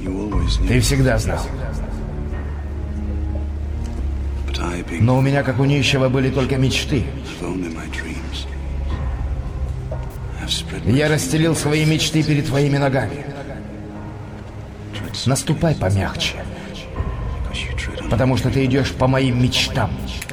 Ты всегда знал. Но у меня, как у нищего, были только мечты. Я расстелил свои мечты перед твоими ногами. Наступай помягче, потому что ты идешь по моим мечтам.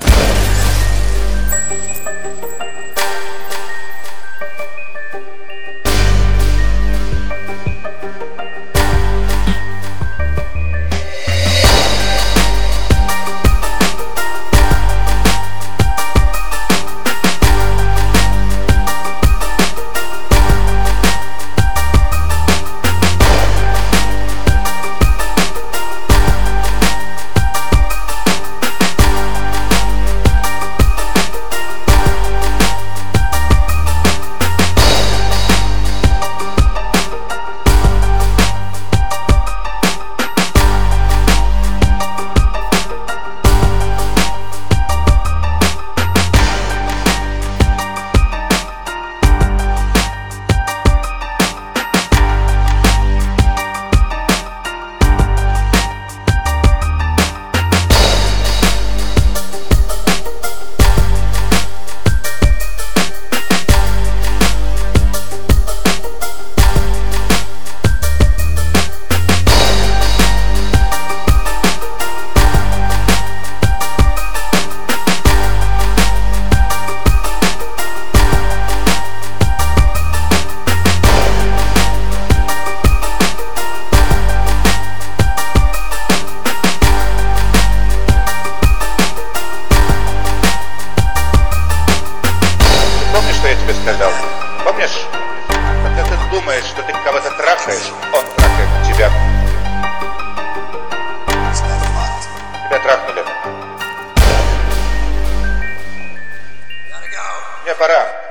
Помнишь, когда ты думаешь, что ты кого-то трахаешь, он трахает тебя. Тебя трахнули. Мне пора.